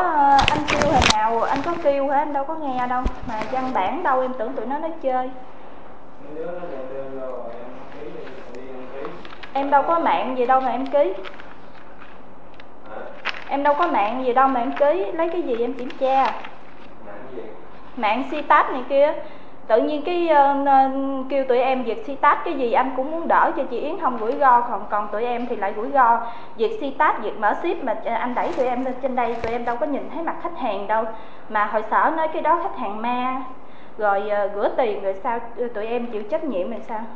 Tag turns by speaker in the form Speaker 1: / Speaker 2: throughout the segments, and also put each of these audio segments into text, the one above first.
Speaker 1: anh kêu hồi nào anh có kêu hả, anh đâu có nghe đâu, mà văn bản đâu, em tưởng tụi nó nói chơi. Em đâu có mạng gì đâu mà em ký. Em đâu có mạng gì đâu mà em ký, lấy cái gì em kiểm tra. Mạng CTAT này kia. Tự nhiên cái kêu tụi em việc CTAT cái gì anh cũng muốn đỡ cho chị Yến không rủi ro, còn tụi em thì lại rủi ro. Việc CTAT, việc mở ship mà anh đẩy tụi em lên trên đây, tụi em đâu có nhìn thấy mặt khách hàng đâu. Mà hội sở nói cái đó khách hàng ma, rồi rửa tiền rồi sao, tụi em chịu trách nhiệm rồi sao?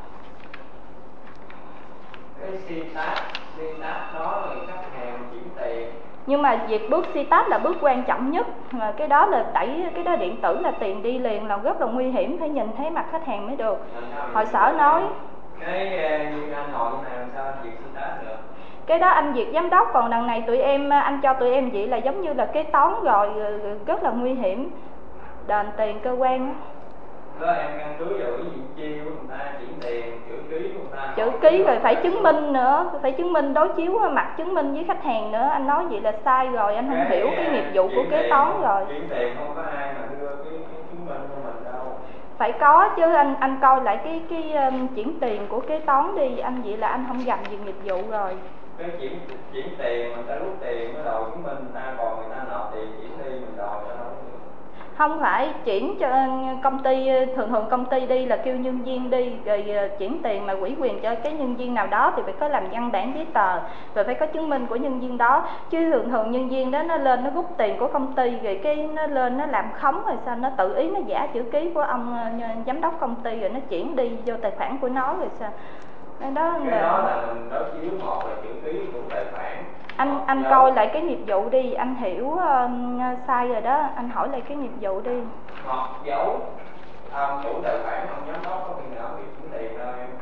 Speaker 2: Cái CTAT đó là khách hàng chuyển tiền. Nhưng
Speaker 1: mà việc bước CTAT là bước quan trọng nhất, mà cái đó là đẩy, cái đó điện tử là tiền đi liền, là rất là nguy hiểm, phải nhìn thấy mặt khách hàng mới được. Hội sở nói
Speaker 2: cái như anh hỏi như nào sao anh việc CTAT được?
Speaker 1: Cái đó anh việc giám đốc, còn đằng này tụi em, anh cho tụi em vậy là giống như là kế toán rồi, rất là nguy hiểm, đền tiền cơ quan.
Speaker 2: Đó em căn cứ vào cái gì chi của người ta, chuyển tiền, chữ ký của người ta.
Speaker 1: Chữ ký rồi phải chứng minh nữa, phải chứng minh đối chiếu mặt chứng minh với khách hàng nữa. Anh nói vậy là sai rồi, anh không hiểu cái nghiệp vụ của kế toán rồi.
Speaker 2: Chuyển tiền không có ai mà đưa cái chứng minh cho mình đâu.
Speaker 1: Phải có chứ, anh coi lại cái chuyển tiền của kế toán đi, anh vậy là anh không gành về nghiệp vụ rồi.
Speaker 2: Cái chuyển tiền người ta rút tiền mới đòi chứng minh người ta, còn người ta nộp tiền chuyển đi mình đòi cho đâu.
Speaker 1: Không phải chuyển cho công ty, thường công ty đi là kêu nhân viên đi, rồi chuyển tiền mà ủy quyền cho cái nhân viên nào đó thì phải có làm văn bản giấy tờ, rồi phải có chứng minh của nhân viên đó. Chứ thường nhân viên đó nó lên nó rút tiền của công ty, rồi cái nó lên nó làm khống, rồi sao nó tự ý nó giả chữ ký của ông giám đốc công ty, rồi nó chuyển đi vô tài khoản của nó, rồi sao
Speaker 2: đó là mình đối chiếu, một là chữ ký của tài khoản.
Speaker 1: Anh coi lại cái nghiệp vụ đi, anh hiểu sai rồi đó, anh hỏi lại cái nghiệp vụ đi.
Speaker 2: Hoặc dấu chủ tài khoản, ông giám đốc có khi nào bị chuyển tiền đâu em.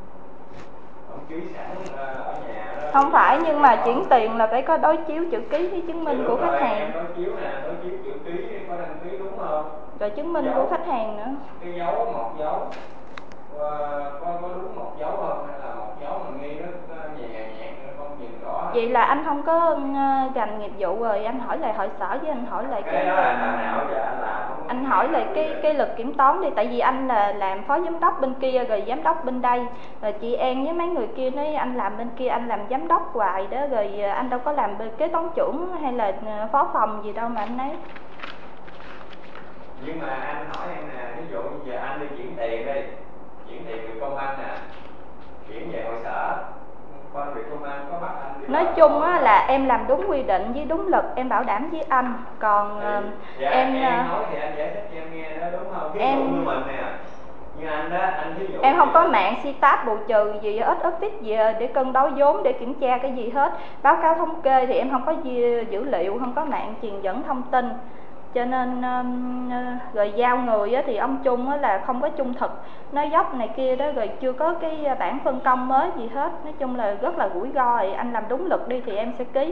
Speaker 2: Ông ký sẵn ở nhà đó.
Speaker 1: Không phải, nhưng mà chuyển tiền là phải có đối chiếu chữ ký với chứng minh của khách hàng.
Speaker 2: Em đối chiếu nè, đối chiếu chữ ký có đăng ký đúng không?
Speaker 1: Rồi chứng minh của khách hàng nữa.
Speaker 2: Cái dấu một dấu có đúng một dấu không, hay là một dấu mà nghi nó nhẹ không nhìn rõ.
Speaker 1: Vậy là anh không có gành nghiệp vụ rồi, anh hỏi lại hội sở, với anh hỏi lại
Speaker 2: cái đó là thằng nào giờ anh làm không?
Speaker 1: Anh hỏi lại cái lực kiểm toán đi, tại vì anh là làm phó giám đốc bên kia, rồi giám đốc bên đây, rồi chị An với mấy người kia nói anh làm bên kia, anh làm giám đốc hoài đó, rồi anh đâu có làm bên kế toán trưởng hay là phó phòng gì đâu mà anh ấy.
Speaker 2: Nhưng mà anh hỏi em nè, ví dụ như giờ anh đi chuyển tiền đi, chuyển tiền từ công an nè, chuyển về hội sở, quan việc công an có bắt anh đi.
Speaker 1: Nói chung á là em làm đúng quy định với đúng luật, em bảo đảm với anh. Còn
Speaker 2: em nói thì anh giải thích cho em nghe đó, đúng không? Ví dụ như mình nè, như anh đó, anh ví dụ
Speaker 1: em không có mạng CTAT bù trừ gì, ít tích gì để cân đối vốn, để kiểm tra cái gì hết. Báo cáo thống kê thì em không có dữ liệu, không có mạng truyền dẫn thông tin, cho nên rồi giao người thì ông Trung là không có trung thực, nói dốc này kia đó, rồi chưa có cái bản phân công mới gì hết. Nói chung là rất là rủi ro. Rồi anh làm đúng luật đi thì em sẽ ký.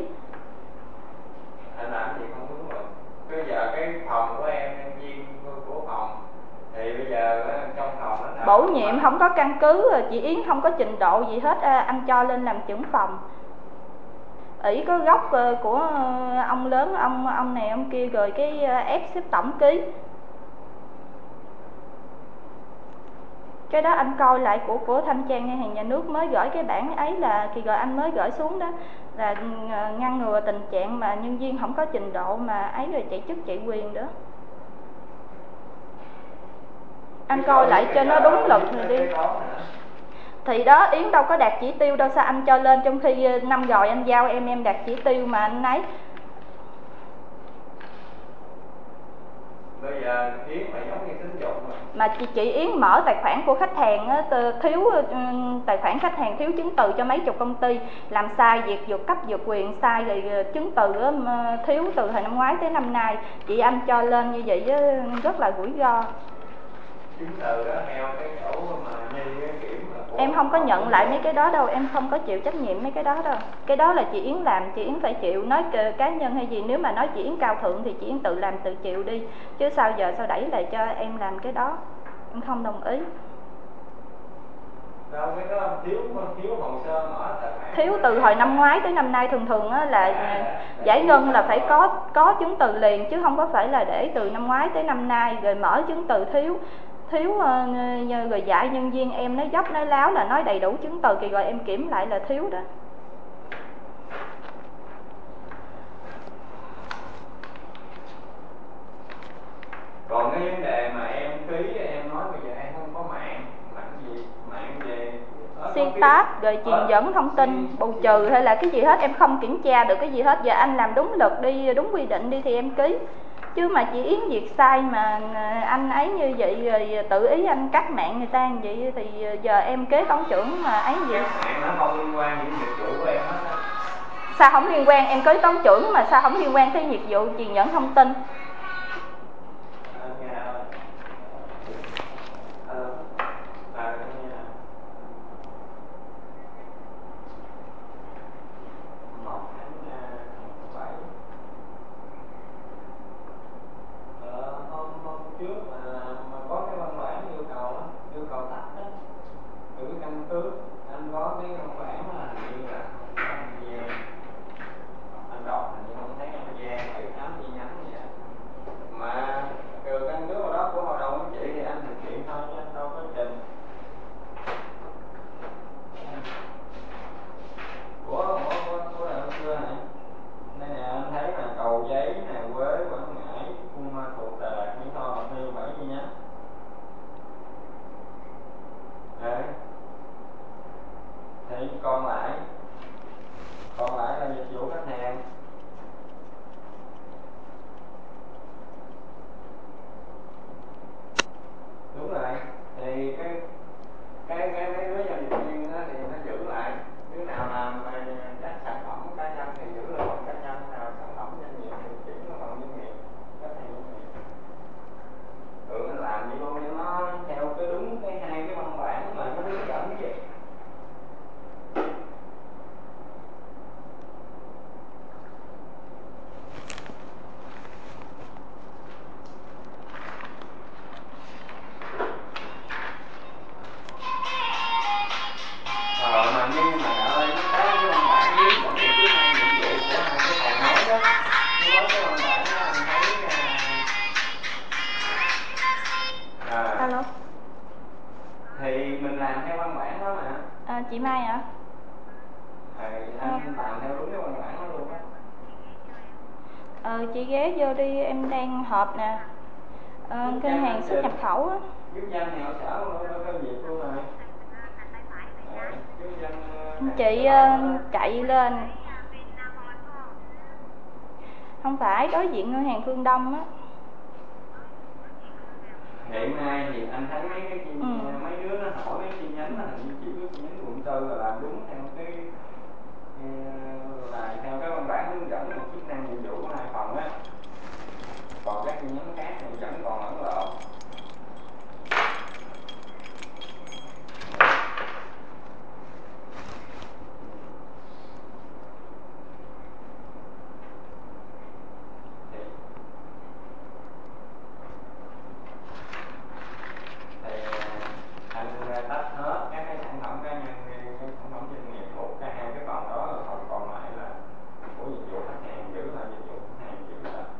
Speaker 2: Anh làm gì không đúng luật. Bây giờ cái phòng của em, nhân viên của phòng thì bây giờ trong phòng nó
Speaker 1: bổ nhiệm không có căn cứ, chị Yến không có trình độ gì hết, anh cho lên làm trưởng phòng. ỷ có gốc của ông lớn, ông này ông kia, rồi cái ép xếp tổng ký. Cái đó anh coi lại của thanh tra ngân hàng nhà nước mới gửi cái bản ấy, là khi rồi anh mới gửi xuống đó, là ngăn ngừa tình trạng mà nhân viên không có trình độ mà ấy rồi chạy chức chạy quyền đó. Anh coi lại cho nó đúng luật rồi đi. Thì đó, Yến đâu có đạt chỉ tiêu đâu, sao anh cho lên trong khi năm rồi anh giao em đạt chỉ tiêu mà anh ấy.
Speaker 2: Bây giờ Yến là giống như tín dụng mà
Speaker 1: chị Yến mở tài khoản của khách hàng thiếu tài khoản khách hàng thiếu chứng từ cho mấy chục công ty, làm sai việc vượt cấp vượt quyền, sai rồi chứng từ thiếu từ hồi năm ngoái tới năm nay, chị anh cho lên như vậy rất là rủi ro.
Speaker 2: Chứng từ đó theo cái chỗ mà Nhi kiểm là
Speaker 1: em không có nhận lại mấy cái đó đâu, em không có chịu trách nhiệm mấy cái đó đâu. Cái đó là chị Yến làm, chị Yến phải chịu. Nói cá nhân hay gì, nếu mà nói chị Yến cao thượng thì chị Yến tự làm tự chịu đi, chứ sao giờ sao đẩy lại cho em làm cái đó, em không đồng ý.
Speaker 2: Đâu cái đó thiếu hồ sơ mở tài khoản.
Speaker 1: Thiếu từ hồi năm ngoái tới năm nay, thường á là giải ngân là phải có chứng từ liền, chứ không có phải là để từ năm ngoái tới năm nay rồi mở chứng từ thiếu rồi dạy nhân viên em nói dốc nói láo là nói đầy đủ chứng từ kỳ rồi em kiểm lại là thiếu đó.
Speaker 2: Còn cái vấn đề mà em ký em nói bây giờ em không có mạng về
Speaker 1: Start rồi truyền dẫn thông tin bù trừ hay là cái gì hết, em không kiểm tra được cái gì hết. Giờ anh làm đúng luật đi, đúng quy định đi thì em ký, chứ mà chị Yến việc sai mà anh ấy như vậy rồi tự ý anh cắt mạng người ta như vậy thì giờ em kế toán trưởng mà ấy gì.
Speaker 2: Mạng nó không liên quan đến nghiệp vụ của em hết á.
Speaker 1: Sao không liên quan, em kế toán trưởng mà sao không liên quan tới nghiệp vụ truyền dẫn thông tin?
Speaker 2: Hôm trước mà có cái văn bản yêu cầu tách đó, từ cái căn cước anh có cái văn bản là hình như là không có anh đọc hình như không thấy An Giang 78 chi nhánh vậy mà từ căn cước đó của hội đồng quản trị thì anh thực hiện thôi chứ anh đâu có trình của đại học xưa này. Đây nè, anh thấy là Cầu Giấy nè, Quế, Quảng Ngãi, Buôn Ma Thuột, Đà Lạt, Mỹ Tho, Bạc Liêu 7 chi nhánh. Đấy. Thì còn lại là dịch vụ khách hàng. Đúng rồi. Thì cái mấy đứa giao dịch viên đó thì nó giữ lại, đứa nào làm các sản phẩm cá nhân thì giữ lại phần cá nhân, nào sản phẩm doanh nghiệp thì chuyển nó phần doanh nghiệp, khách hàng doanh nghiệp. Nó làm vậy luôn cho nó theo cái đúng cái hai cái văn bản mà nó hướng dẫn cái gì. Mà nhưng mà ơi, nó có cái văn bản hướng dẫn về chức năng nhiệm vụ của hai cái phòng nói đó. Nó có cái văn bản đó anh thấy
Speaker 1: Alo.
Speaker 2: Thì mình làm theo văn bản đó mà.
Speaker 1: Chị Mai hả?
Speaker 2: Anh làm theo đúng cái văn bản đó luôn á.
Speaker 1: Chị ghé vô đi, em đang họp nè. Ngân hàng xuất nhập khẩu á.
Speaker 2: Giúp danh thì họ sở nó có việc luôn rồi.
Speaker 1: Chị chạy lên. Không phải, đối diện ngân hàng Phương Đông á.
Speaker 2: Hiện nay thì anh thấy mấy đứa nó hỏi mấy chi nhánh là hình như chỉ có chi nhánh quận 4 là làm đúng theo theo cái văn bản hướng dẫn một chức năng nhiệm vụ của hai phòng á. Còn các chi nhánh khác thì vẫn còn ẩn lộ. Anh tách hết các cái sản phẩm cá nhân, cái sản phẩm doanh nghiệp thuộc hai cái phần đó, rồi còn lại là của dịch vụ khách hàng giữ lại, dịch vụ khách hàng giữ lại.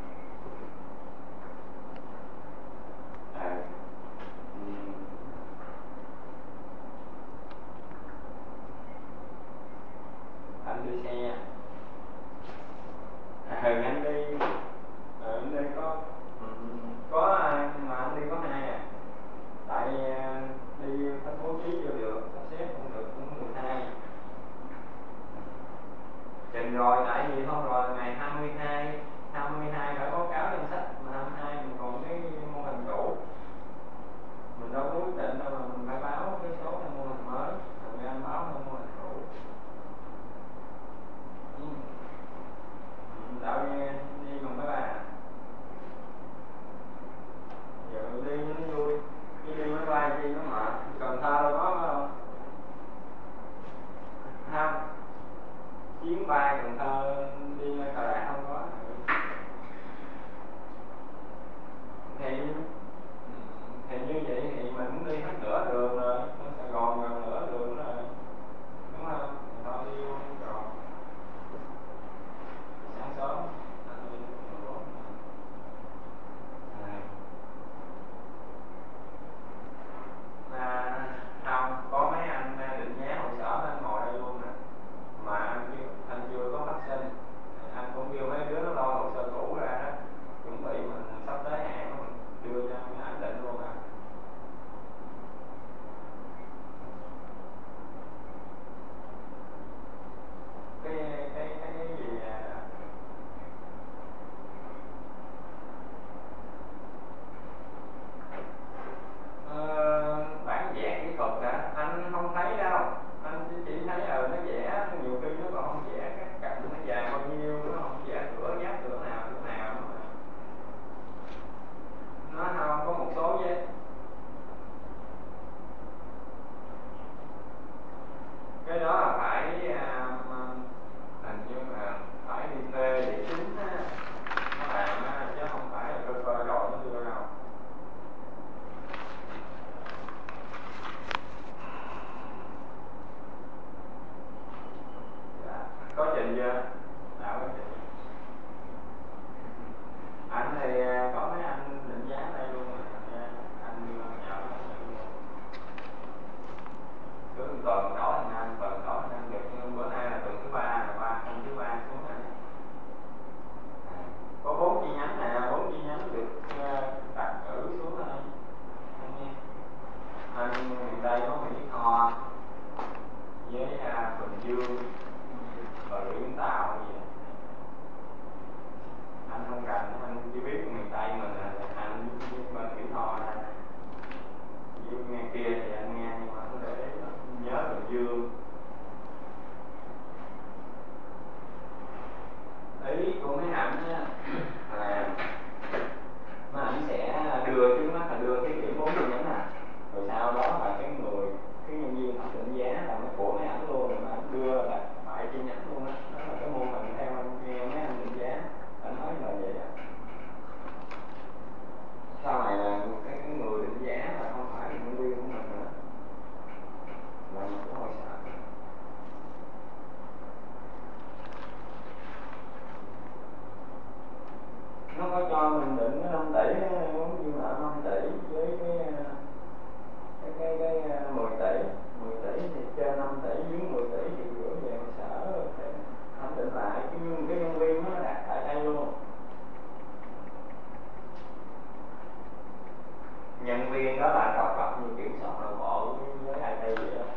Speaker 2: nhân viên đó là độc lập như kiểm soát nội bộ với IT vậy đó.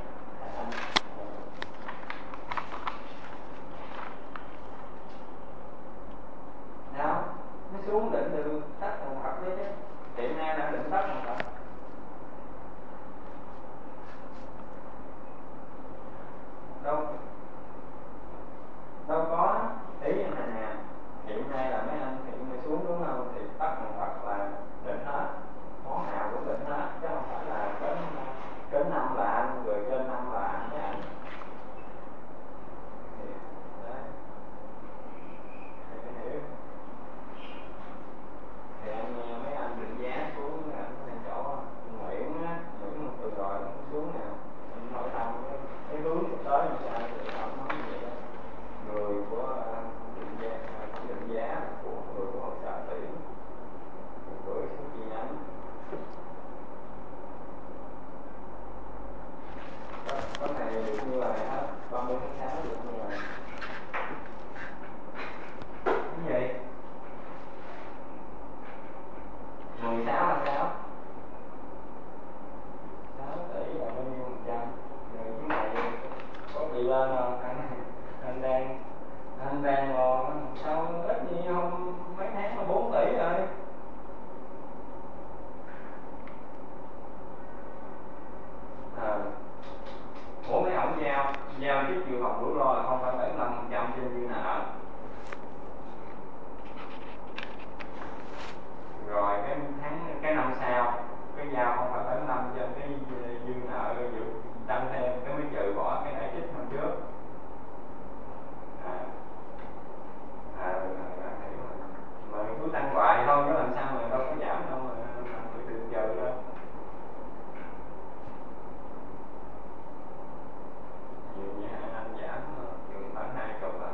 Speaker 2: Sao? Nó xuống định từ tắt một Phật đấy chứ. Hiện nay đã định tắt một Phật. Đâu có ý này nè. Hiện nay là mấy anh hiện nay xuống đúng không? Thì tắt một Phật là định hết. Món nào cũng định hết. Chứ không phải là đến 5 là anh, rồi trên 5 là anh với ảnh. Đấy. Thì hiểu. Thì anh nghe mấy anh định giá xuống ảnh chỗ Nguyễn á, Nguyễn một từ rồi nó xuống nè. Anh hỏi thăm cái hướng tới như sao thì họ nói như vậy đó. Người của định giá của người của hội xã tuyển gửi xuống chi nhánh. Có này được như vậy hết, 30 tháng 6 được như vậy. Cái gì? 16 là sao? 6 tỷ là bao nhiêu phần trăm? Rồi cái này có bị lên không? Anh đang ngồi sao ít như không mấy tháng là 4 tỷ rồi. Ủa mấy ổng giao trước dự phòng rủi ro là 0,75% trên dư nợ. Rồi cái năm sau cái giao 0,75 trên cái dư nợ dự tăng thêm cái mới trừ bỏ cái lãi trích năm trước. Hiểu rồi. Mà cứ tăng hoài thôi chứ làm sao mà đâu có giảm đâu mà tự trừ đâu. Nhiều nhà anh giảm chừng khoảng 20 à.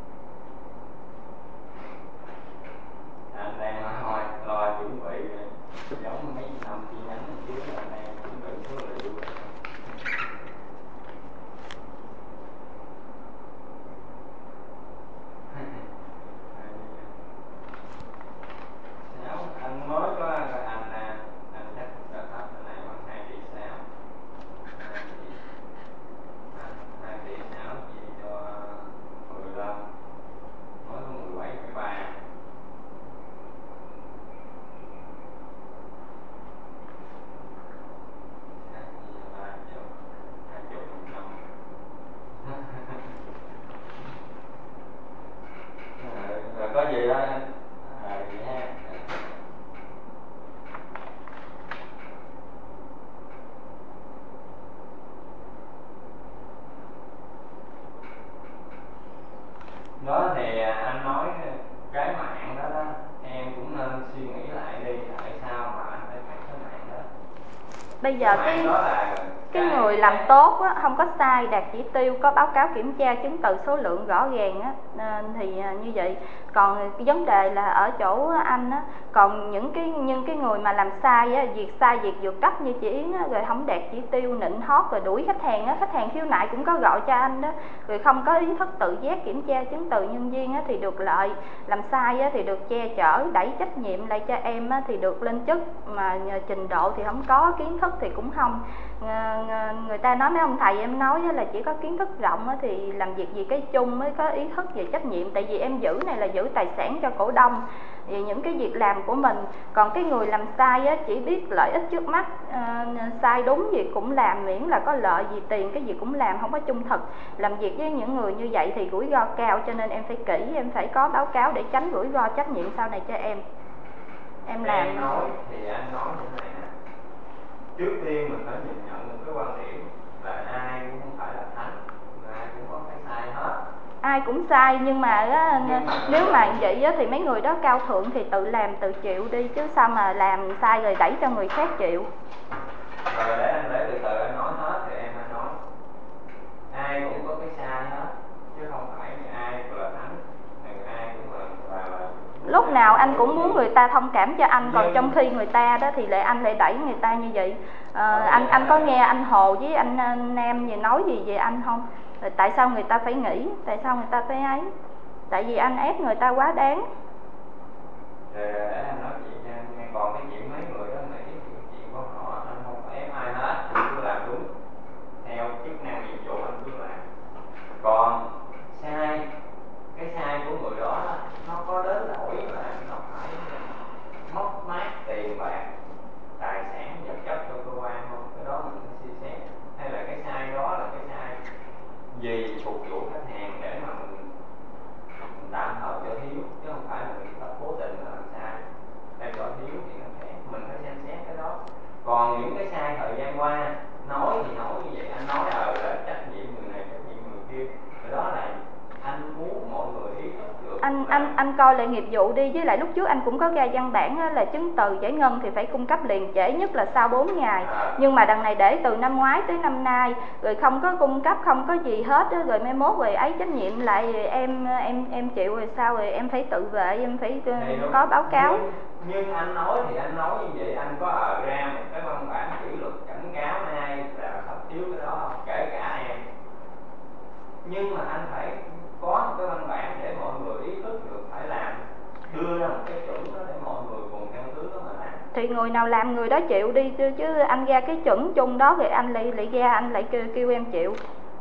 Speaker 2: Anh đang nói lo chuẩn bị giống mấy năm chi nhánh chứ anh đang chuẩn bị số liệu. Anh mới có anh chắc đã hết cái này khoảng 2,6 tỷ. 2,6 tỷ chia cho 15 mới có 17,3. Rồi có gì đó anh vậy ha. Đó thì anh nói cái mạng đó em cũng nên suy nghĩ lại đi, tại sao mà anh phải cắt cái mạng đó.
Speaker 1: Bây giờ cái người làm tốt á, không có sai, đạt chỉ tiêu, có báo cáo kiểm tra chứng từ số lượng rõ ràng á, thì như vậy. Còn cái vấn đề là ở chỗ anh á, còn những cái người mà làm sai á, việc sai việc vượt cấp như chị Yến á, rồi không đạt chỉ tiêu, nịnh hót rồi đuổi khách hàng á, khách hàng khiếu nại cũng có gọi cho anh đó, rồi không có ý thức tự giác kiểm tra chứng từ nhân viên á, thì được lợi, làm sai á, thì được che chở, đẩy trách nhiệm lại cho em á, thì được lên chức, mà trình độ thì không có, kiến thức thì cũng không. Người ta nói mấy ông thầy em nói là chỉ có kiến thức rộng thì làm việc vì cái chung mới có ý thức về trách nhiệm, tại vì em giữ này là giữ tài sản cho cổ đông, vì những cái việc làm của mình. Còn cái người làm sai chỉ biết lợi ích trước mắt, sai đúng gì cũng làm, miễn là có lợi vì tiền cái gì cũng làm, không có trung thực. Làm việc với những người như vậy thì rủi ro cao, cho nên em phải kỹ, em phải có báo cáo để tránh rủi ro trách nhiệm sau này cho em làm.
Speaker 2: Em nói thì anh nói như này nè, trước tiên mình phải nhìn nhận một cái quan điểm là ai cũng không phải là thánh, ai cũng có cái sai hết.
Speaker 1: Ai cũng sai, nhưng mà nếu mà vậy thì mấy người đó cao thượng thì tự làm tự chịu đi, chứ sao mà làm sai rồi đẩy cho người khác chịu.
Speaker 2: Rồi để từ từ anh nói hết thì em nói ai cũng có cái sai hết, chứ không phải ai cũng là thánh, ai cũng là
Speaker 1: lúc nào anh cũng muốn người ta thông cảm cho anh, còn trong khi người ta đó thì lại anh lại đẩy người ta như vậy. Anh có nghe anh Hồ với anh Nam gì nói gì về anh không? Rồi tại sao người ta phải nghĩ, tại sao người ta phải ấy? Tại vì anh ép người ta quá đáng.
Speaker 2: Để anh nói chuyện cho anh nghe, còn cái chuyện mấy người đó nghĩ chuyện
Speaker 1: anh coi lại nghiệp vụ đi, với lại lúc trước anh cũng có ra văn bản là chứng từ giải ngân thì phải cung cấp liền, trễ nhất là sau 4 ngày. Nhưng mà đằng này để từ năm ngoái tới năm nay rồi không có cung cấp, không có gì hết đó, rồi mai mốt rồi ấy trách nhiệm lại rồi em chịu rồi sao, rồi em phải tự vệ, em phải có báo cáo.
Speaker 2: Nhưng anh nói thì anh nói như vậy, anh có ra một cái văn bản kỷ luật cảnh cáo ai là không thiếu cái đó không, kể cả em. Nhưng mà anh phải có một cái văn bản để mọi người ý thức được phải làm, đưa ra một cái chuẩn đó để mọi người cùng căn cứ đó mà làm.
Speaker 1: Thì người nào làm người đó chịu đi, chứ anh ra cái chuẩn chung đó rồi anh lại ra anh lại kêu em chịu.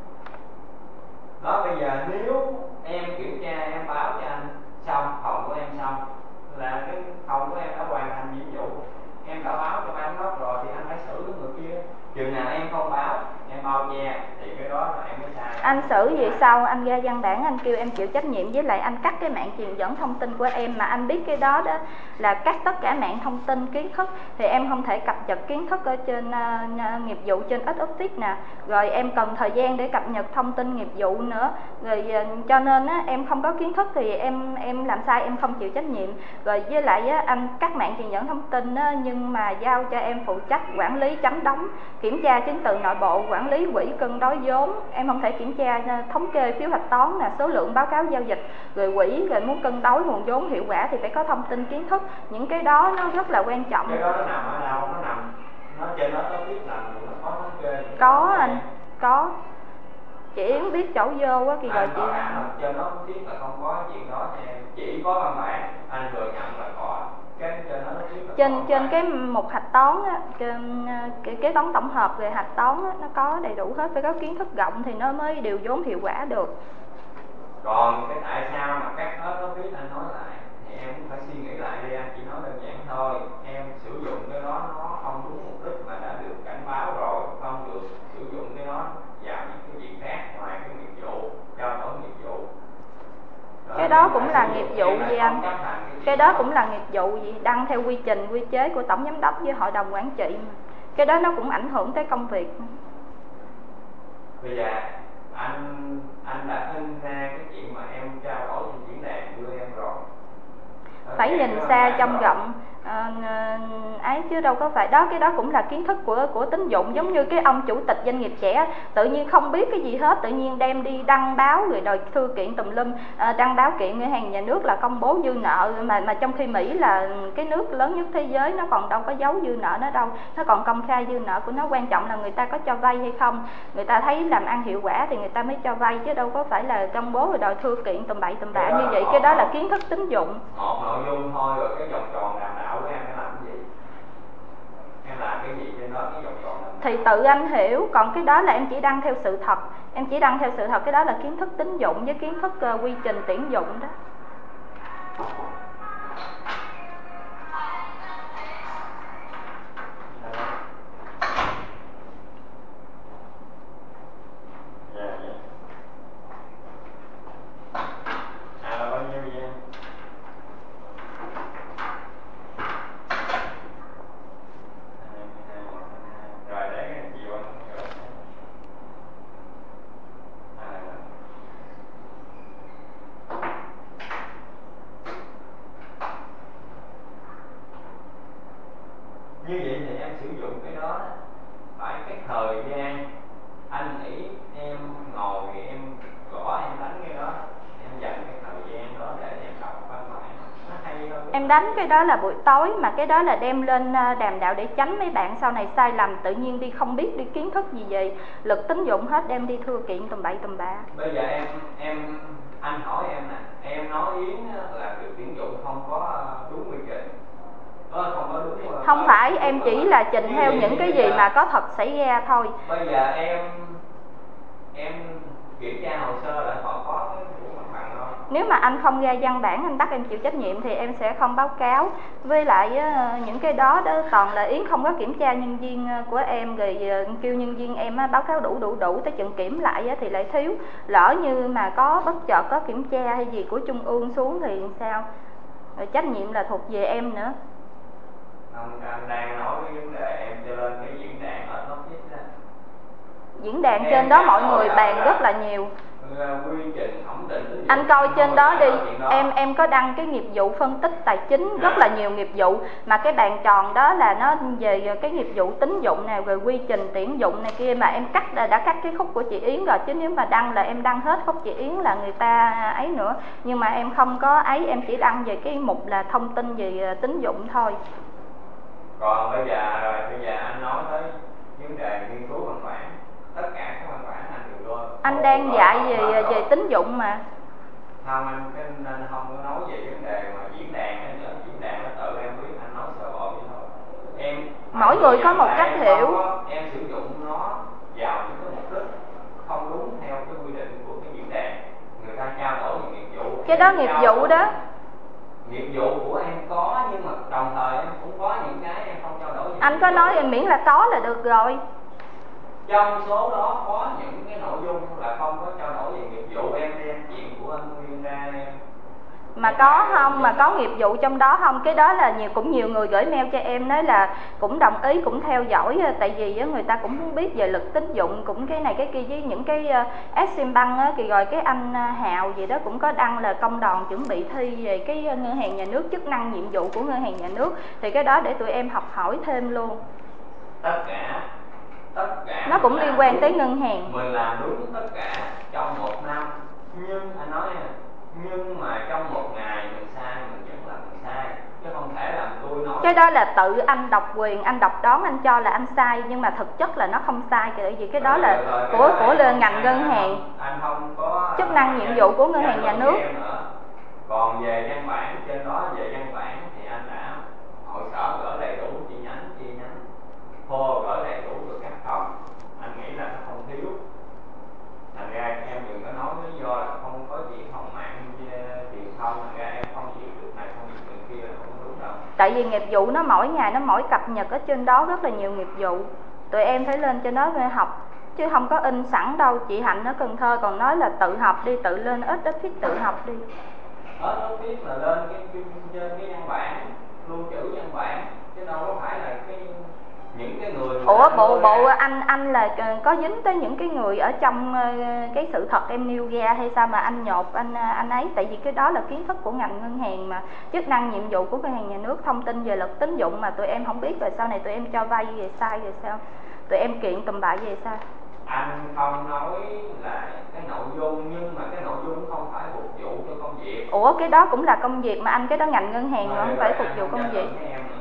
Speaker 2: Đó, bây giờ nếu em kiểm tra em báo cho anh xong, phòng của em xong là cái phòng của em đã hoàn thành nhiệm vụ, em đã báo cho ban giám đốc rồi thì anh phải xử cái người kia. Chừng nào em không báo, em bao che thì cái đó là em mới sai.
Speaker 1: Anh xử gì sau, anh ra văn bản anh kêu em chịu trách nhiệm, với lại anh cắt cái mạng truyền dẫn thông tin của em, mà anh biết cái đó đó là cắt tất cả mạng thông tin kiến thức, thì em không thể cập nhật kiến thức ở trên nghiệp vụ trên X-Office nè, rồi em cần thời gian để cập nhật thông tin nghiệp vụ nữa, rồi cho nên á, em không có kiến thức thì em làm sai em không chịu trách nhiệm. Rồi với lại á, anh cắt mạng truyền dẫn thông tin á, nhưng mà giao cho em phụ trách quản lý chấm đóng, kiểm tra chứng từ nội bộ, quản lý quỹ cân đối vốn. Em không thể kiểm tra thống kê phiếu hạch toán nè, số lượng báo cáo giao dịch, rồi quỹ, rồi muốn cân đối nguồn vốn hiệu quả thì phải có thông tin kiến thức. Những cái đó nó rất là quan trọng.
Speaker 2: Cái đó nó nằm ở đâu? Nó trên đó có biết là nó có thống kê.
Speaker 1: Có anh, có. Chị Yến biết chỗ vô á thì rồi chị.
Speaker 2: Trên đó biết là không có chuyện đó cho em, chỉ có văn bản anh thừa nhận là có. Cái trên đó biết là
Speaker 1: trên cái mục hạch toán á, cái kế toán tổng hợp về hạch toán á, nó có đầy đủ hết, phải có kiến thức rộng thì nó mới điều vốn hiệu quả được.
Speaker 2: Còn cái tại sao mà các đó biết anh nói lại thì em cũng phải suy nghĩ lại đi, anh chỉ nói đơn giản thôi. Em sử dụng cái đó nó không đúng mục đích mà đã được cảnh báo rồi, không được sử dụng cái đó vào những cái việc khác ngoài cái nghiệp vụ, trao đổi nghiệp vụ.
Speaker 1: Cái đó cũng là nghiệp vụ gì anh? Cái đó cũng là nghiệp vụ gì? Đăng theo quy trình, quy chế của tổng giám đốc với hội đồng quản trị mà. Cái đó nó cũng ảnh hưởng tới công việc.
Speaker 2: Bây giờ anh đã in ra cái chuyện mà em trao đổi trên diễn đàn đưa em rồi.
Speaker 1: Phải nhìn xa trông rộng ấy chứ đâu có phải đó. Cái đó cũng là kiến thức của tín dụng, giống như cái ông chủ tịch doanh nghiệp trẻ tự nhiên không biết cái gì hết, tự nhiên đem đi đăng báo rồi đòi thư kiện tùm lum, đăng báo kiện ngân hàng nhà nước là công bố dư nợ, mà trong khi Mỹ là cái nước lớn nhất thế giới, nó còn đâu có giấu dư nợ nó đâu, nó còn công khai dư nợ của nó. Quan trọng là người ta có cho vay hay không, người ta thấy làm ăn hiệu quả thì người ta mới cho vay, chứ đâu có phải là công bố rồi đòi thư kiện tùm bậy tùm bạ như vậy. Cái đó là kiến thức tín dụng.
Speaker 2: Một nội dung thôi, rồi cái vòng tròn đàm đạo của em phải làm cái gì? Em làm cái gì trên đó, cái vòng tròn đàm đạo?
Speaker 1: Thì tự anh hiểu, còn cái đó là em chỉ đăng theo sự thật. Em chỉ đăng theo sự thật, cái đó là kiến thức tín dụng với kiến thức quy trình tuyển dụng đó.
Speaker 2: Là bao nhiêu vậy em? Rồi đấy cái gì anh như vậy thì em sử dụng cái đó phải cái thời gian anh nghĩ em ngồi em gõ em đánh cái đó, em dành cái thời gian đó để em đọc văn bản nó hay hơn.
Speaker 1: Em đánh cái đó là buổi tối, mà cái đó là đem lên đàm đạo để tránh mấy bạn sau này sai lầm, tự nhiên đi không biết đi kiến thức gì về luật tín dụng hết, đem đi thư kiện tùm bậy tùm bạ.
Speaker 2: Bây giờ anh hỏi em nè, em nói Yến là việc tuyển dụng không có đúng quy trình, không có đúng.
Speaker 1: Không phải, em chỉ là trình theo những cái gì mà có thật xảy ra thôi.
Speaker 2: Bây giờ em kiểm tra hồ sơ là họ có cái đủ mặt bằng không?
Speaker 1: Nếu mà anh không ra văn bản anh bắt em chịu trách nhiệm thì em sẽ không báo cáo. Với lại những cái đó toàn là Yến không có kiểm tra nhân viên của em, rồi kêu nhân viên em báo cáo đủ tới chừng kiểm lại thì lại thiếu. Lỡ như mà có bất chợt có kiểm tra hay gì của trung ương xuống thì sao? Rồi trách nhiệm là thuộc về em nữa.
Speaker 2: Anh đang nói cái vấn đề em cho lên cái diễn đàn ở office đó.
Speaker 1: Diễn đàn trên đó mọi người bàn rất là nhiều.
Speaker 2: quy trình thẩm định tín dụng.
Speaker 1: Anh coi trên đó đi, em có đăng cái nghiệp vụ phân tích tài chính rất là nhiều nghiệp vụ, mà cái bàn tròn đó là nó về cái nghiệp vụ tín dụng này, rồi quy trình tuyển dụng này kia, mà em đã cắt cái khúc của chị Yến rồi, chứ nếu mà đăng là em đăng hết khúc chị Yến là người ta ấy nữa, nhưng mà em không có ấy, em chỉ đăng về cái mục là thông tin về tín dụng thôi.
Speaker 2: Còn bây giờ anh nói tới vấn đề nghiên cứu văn bản, tất cả các văn bản anh đều đưa.
Speaker 1: Anh đang dạy về tín dụng mà.
Speaker 2: Không, anh không có nói về vấn đề mà diễn đàn nữa, diễn đàn nó tự em biết, anh nói sơ bộ vậy thôi. Em
Speaker 1: mỗi người có một cách hiểu.
Speaker 2: Em sử dụng nó vào những cái mục đích không đúng theo cái quy định của cái diễn đàn, người ta trao đổi về nghiệp vụ.
Speaker 1: Cái đó nghiệp vụ đó.
Speaker 2: Nghiệp vụ của em có, nhưng mà đồng thời em cũng có những cái em không trao đổi về.
Speaker 1: Anh có nói em miễn là có là được rồi.
Speaker 2: Trong số đó có những cái nội dung là không có trao đổi về nghiệp vụ, em đem chuyện của anh Nguyên ra em.
Speaker 1: Mà có không, mà có nghiệp vụ trong đó không? Cái đó là cũng nhiều người gửi mail cho em nói là cũng đồng ý, cũng theo dõi, tại vì người ta cũng muốn biết về luật tín dụng, cũng cái này cái kia, với những cái Eximbank á, thì rồi cái anh Hào gì đó cũng có đăng là công đoàn chuẩn bị thi về cái ngân hàng nhà nước, chức năng nhiệm vụ của ngân hàng nhà nước, thì cái đó để tụi em học hỏi thêm luôn.
Speaker 2: Tất cả
Speaker 1: nó cũng liên quan tới ngân hàng.
Speaker 2: Mình làm đúng tất cả trong một năm, nhưng anh nói nè, nhưng mà trong một ngày mình sai mình vẫn là mình sai, chứ không thể làm tôi nói.
Speaker 1: Cái đó là tự anh độc quyền, anh độc đoán, anh cho là anh sai, nhưng mà thực chất là nó không sai, tại vì cái đó là của ngành ngân hàng.
Speaker 2: Anh không có
Speaker 1: chức năng nhiệm vụ của ngân hàng nhà nước.
Speaker 2: Còn về văn bản, trên đó về văn bản thì anh đã hội sở gửi đầy đủ chi nhánh, phô gửi đầy đủ cho các phòng, anh nghĩ là nó không thiếu. Thành ra em đừng có nói lý do là không có gì không mạng truyền thông, thành ra em không chịu được này không chịu được kia là không đúng đâu.
Speaker 1: Tại vì nghiệp vụ nó mỗi ngày nó mỗi cập nhật ở trên đó rất là nhiều nghiệp vụ, tụi em phải lên trên đó để học, chứ không có in sẵn đâu. Chị Hạnh ở Cần Thơ còn nói là tự học đi, tự lên Office tự học đi.
Speaker 2: Office là lên cái văn bản, lưu trữ văn bản, chứ đâu có phải là những cái người.
Speaker 1: Ủa bộ anh là có dính tới những cái người ở trong cái sự thật em nêu ra hay sao mà anh nhột anh ấy? Tại vì cái đó là kiến thức của ngành ngân hàng mà, chức năng nhiệm vụ của ngân hàng nhà nước, thông tin về luật tín dụng mà tụi em không biết, rồi sau này tụi em cho vay về sai rồi sao, tụi em kiện tùm bại về sao?
Speaker 2: Anh không nói là cái nội dung, nhưng mà cái nội dung không phải phục vụ cho công việc.
Speaker 1: Ủa cái đó cũng là công việc mà anh, cái đó ngành ngân hàng mà không phải phục vụ công việc.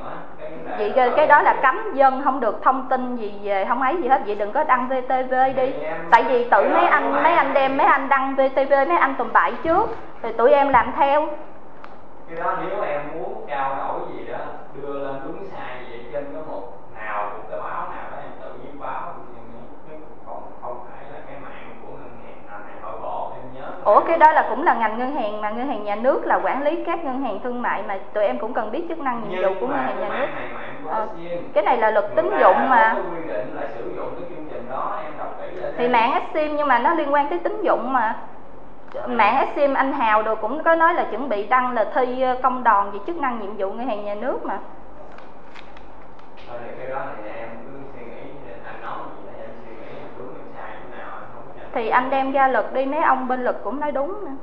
Speaker 1: Vậy cái đó là cấm dân không được thông tin gì về không ấy gì hết, vậy đừng có đăng VTV đi. Tại vì tự mấy anh đem mấy anh đăng VTV, mấy anh tùm bại trước rồi tụi em làm theo.
Speaker 2: Cái đó nếu em muốn trao đổi gì đó đưa lên đúng sai gì trên cái mục nào của cái báo nào đó em tự viết báo, còn không phải là cái mạng của ngân hàng này nội bộ em nhớ.
Speaker 1: Ủa cái đó là cũng là ngành ngân hàng mà, ngân hàng nhà nước là quản lý các ngân hàng thương mại mà, tụi em cũng cần biết chức năng nhiệm vụ của ngân hàng nhà nước. Cái này là luật tín dụng mà.
Speaker 2: Quy định là sử dụng cái chương trình đó, em đọc kỹ lại.
Speaker 1: Thì mạng Exim nhưng mà nó liên quan tới tín dụng mà. Mạng Exim anh Hào rồi cũng có nói là chuẩn bị đăng là thi công đoàn về chức năng nhiệm vụ ngân hàng nhà nước mà.
Speaker 2: Thôi thì cái đó thì em cứ suy nghĩ, anh nói gì đó em suy nghĩ đúng hay sai thế nào anh không có.
Speaker 1: Thì anh đem ra luật đi, mấy ông bên luật cũng nói đúng nữa.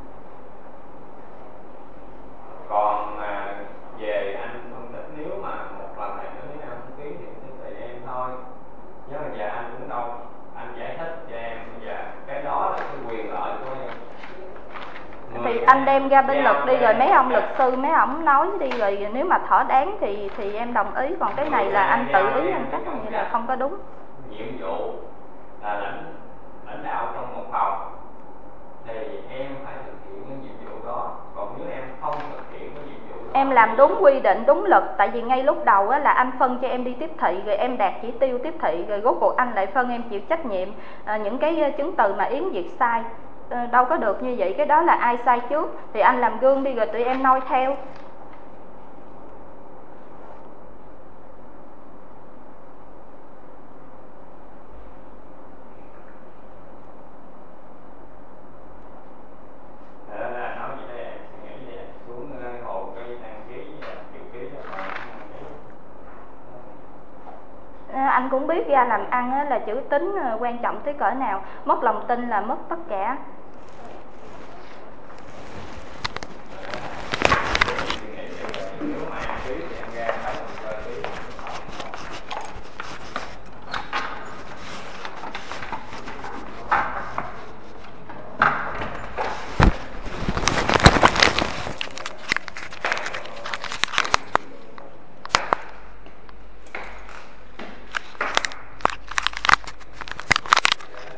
Speaker 2: Còn về anh phân tích, nếu mà một lần này nữa nếu em không ký thì tùy em thôi, chứ bây giờ anh cũng đâu, anh giải thích cho em bây giờ cái đó là cái quyền lợi của em.
Speaker 1: Thì anh đem ra bên luật đi, rồi mấy ông luật sư mấy ông nói đi, rồi nếu mà thỏa đáng thì em đồng ý, còn cái này là anh tự ý anh cắt như là không có đúng.
Speaker 2: Nhiệm vụ là lãnh đạo trong một phòng thì em phải thực hiện cái nhiệm vụ đó, còn nếu em không thực hiện cái nhiệm vụ đó,
Speaker 1: em làm đúng quy định đúng luật. Tại vì ngay lúc đầu á, là anh phân cho em đi tiếp thị, rồi em đạt chỉ tiêu tiếp thị, rồi rốt cuộc anh lại phân em chịu trách nhiệm những cái chứng từ mà Yến Việt sai. Đâu có được như vậy, cái đó là ai sai trước thì anh làm gương đi rồi tụi em noi theo. Anh cũng biết ra làm ăn là chữ tín quan trọng tới cỡ nào, mất lòng tin là mất tất cả.